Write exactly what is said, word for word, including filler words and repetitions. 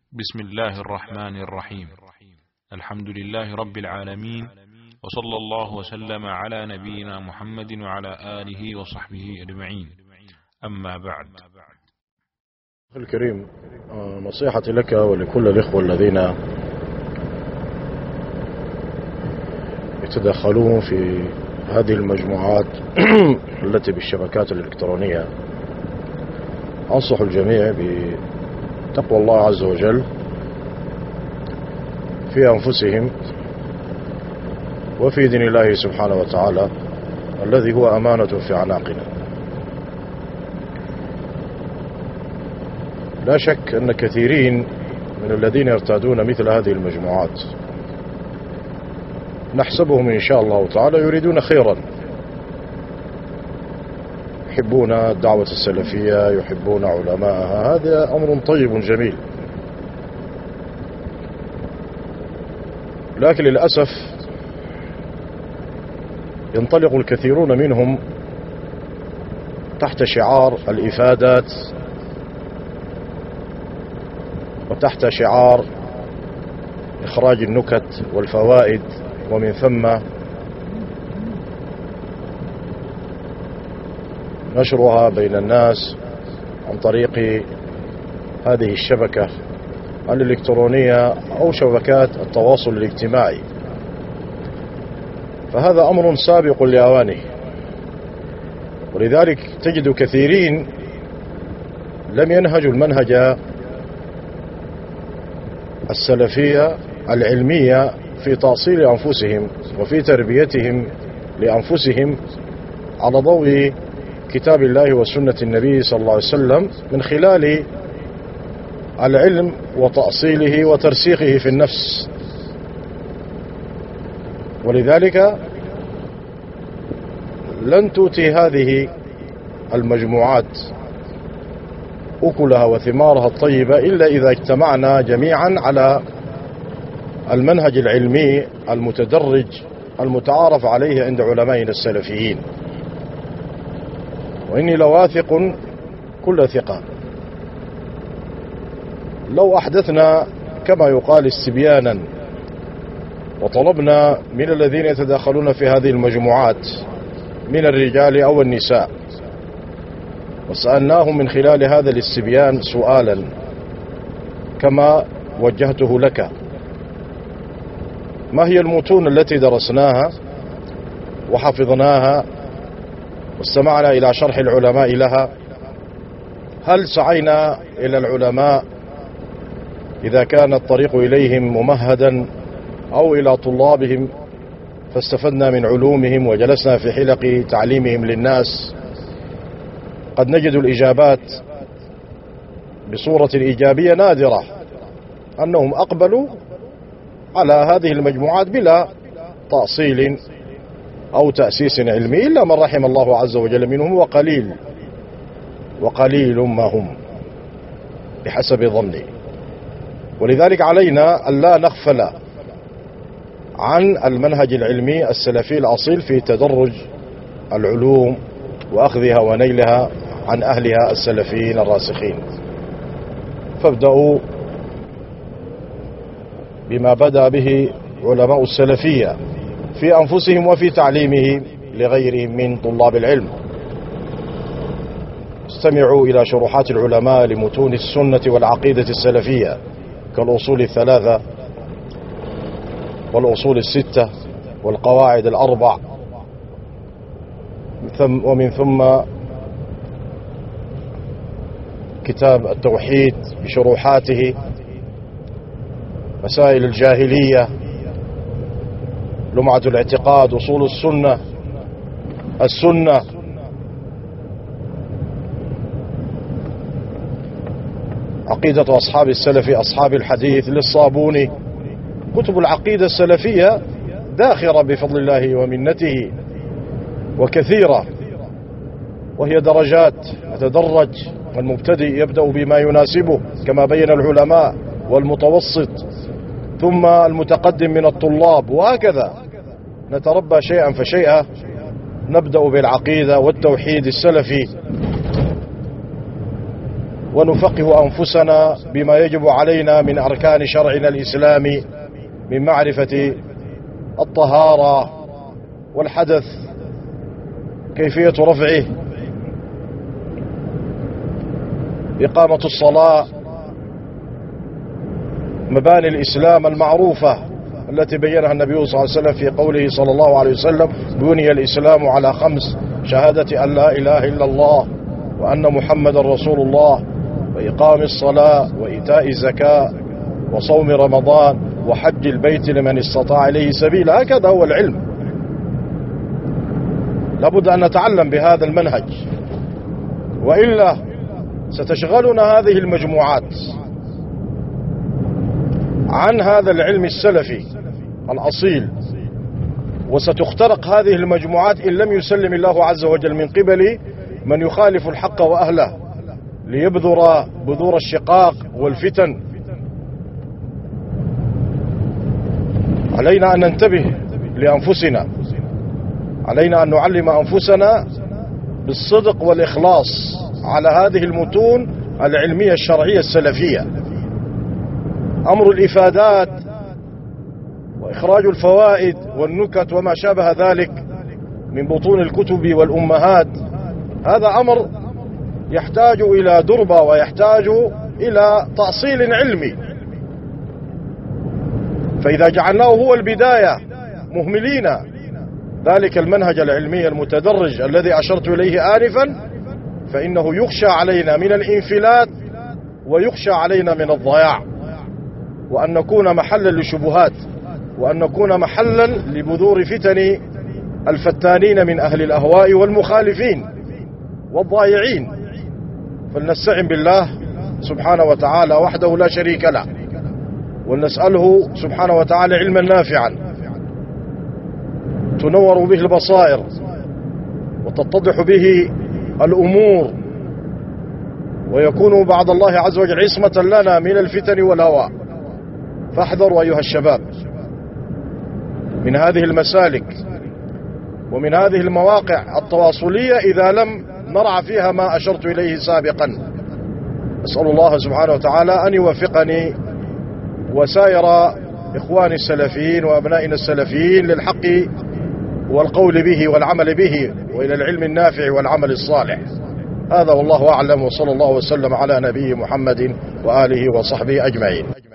بسم الله الرحمن الرحيم. الحمد لله رب العالمين، وصلى الله وسلم على نبينا محمد وعلى آله وصحبه أجمعين. أما بعد. أخي الكريم، نصيحتي لك ولكل الإخوة الذين يتدخلون في هذه المجموعات التي بالشبكات الإلكترونية، أنصح الجميع بتقوى الله عز وجل في أنفسهم وفي دين الله سبحانه وتعالى الذي هو أمانة في أعناقنا. لا شك أن كثيرين من الذين يرتادون مثل هذه المجموعات نحسبهم إن شاء الله تعالى يريدون خيرا، يحبون الدعوة السلفية، يحبون علماءها، هذا أمر طيب جميل. لكن للأسف ينطلق الكثيرون منهم تحت شعار الإفادات وتحت شعار إخراج النكت والفوائد، ومن ثم نشرها بين الناس عن طريق هذه الشبكة الإلكترونية أو شبكات التواصل الاجتماعي، فهذا أمر سابق لأوانه. ولذلك تجد كثيرين لم ينهجوا المنهج السلفية العلمية في تأصيل أنفسهم وفي تربيتهم لأنفسهم على ضوء كتاب الله وسنة النبي صلى الله عليه وسلم من خلال العلم وتأصيله وترسيخه في النفس. ولذلك لن تؤتي هذه المجموعات أكلها وثمارها الطيبة إلا إذا اجتمعنا جميعا على المنهج العلمي المتدرج المتعارف عليه عند علمائنا السلفيين. وإني لواثق كل ثقة لو أحدثنا كما يقال استبيانا وطلبنا من الذين يتداخلون في هذه المجموعات من الرجال أو النساء وسألناهم من خلال هذا الاستبيان سؤالا كما وجهته لك: ما هي المتون التي درسناها وحفظناها واستمعنا إلى شرح العلماء لها؟ هل سعينا إلى العلماء إذا كان الطريق إليهم ممهدا أو إلى طلابهم فاستفدنا من علومهم وجلسنا في حلق تعليمهم للناس؟ قد نجد الإجابات بصورة إيجابية نادرة أنهم أقبلوا على هذه المجموعات بلا تأصيل أو تأسيس علمي، إلا من رحم الله عز وجل منهم، وقليل وقليل ما هم بحسب ظني. ولذلك علينا أن لا نغفل عن المنهج العلمي السلفي الأصيل في تدرج العلوم وأخذها ونيلها عن أهلها السلفيين الراسخين. فابدأوا بما بدأ به علماء السلفية في أنفسهم وفي تعليمه لغيرهم من طلاب العلم. استمعوا إلى شروحات العلماء لمتون السنة والعقيدة السلفية كالأصول الثلاثة والأصول الستة والقواعد الأربع، ومن ثم كتاب التوحيد بشروحاته، مسائل الجاهلية، لمعة الاعتقاد، أصول السنة، السنة، عقيدة أصحاب السلف أصحاب الحديث للصابوني. كتب العقيدة السلفية داخرة بفضل الله ومنته وكثيرة، وهي درجات يتدرج، والمبتدئ يبدأ بما يناسبه كما بين العلماء، والمتوسط ثم المتقدم من الطلاب، وهكذا نتربى شيئا فشيئا. نبدأ بالعقيدة والتوحيد السلفي، ونفقه أنفسنا بما يجب علينا من أركان شرعنا الإسلامي من معرفة الطهارة والحدث، كيفية رفعه، إقامة الصلاة، مباني الإسلام المعروفة التي بينها النبي صلى الله عليه وسلم في قوله صلى الله عليه وسلم: بني الإسلام على خمس: شهادة أن لا إله إلا الله وأن محمد رسول الله، وإقام الصلاة، وإيتاء الزكاة، وصوم رمضان، وحج البيت لمن استطاع إليه سبيلا. هكذا هو العلم. لابد أن نتعلم بهذا المنهج، وإلا ستشغلنا هذه المجموعات عن هذا العلم السلفي الأصيل، وستخترق هذه المجموعات إن لم يسلم الله عز وجل من قبل من يخالف الحق وأهله ليبذر بذور الشقاق والفتن. علينا أن ننتبه لأنفسنا، علينا أن نعلم أنفسنا بالصدق والإخلاص على هذه المتون العلمية الشرعية السلفية. أمر الإفادات وإخراج الفوائد والنكت وما شابه ذلك من بطون الكتب والأمهات، هذا أمر يحتاج إلى دربة ويحتاج إلى تأصيل علمي. فإذا جعلناه هو البداية مهملين ذلك المنهج العلمي المتدرج الذي أشرت إليه آنفا، فإنه يخشى علينا من الانفلات ويخشى علينا من الضياع، وأن نكون محلا للشبهات، وأن نكون محلا لبذور فتن الفتانين من أهل الأهواء والمخالفين والضائعين. فلنستعن بالله سبحانه وتعالى وحده لا شريك له، ونسأله سبحانه وتعالى علما نافعا تنور به البصائر وتتضح به الأمور، ويكون بعد الله عز وجل عصمة لنا من الفتن والهوى. فاحذروا أيها الشباب من هذه المسالك ومن هذه المواقع التواصلية إذا لم نرعى فيها ما أشرت إليه سابقا. أسأل الله سبحانه وتعالى أن يوفقني وسائر إخواني السلفيين وأبنائنا السلفيين للحق والقول به والعمل به، وإلى العلم النافع والعمل الصالح. هذا والله أعلم، وصلى الله وسلم على نبي محمد وآله وصحبه أجمعين.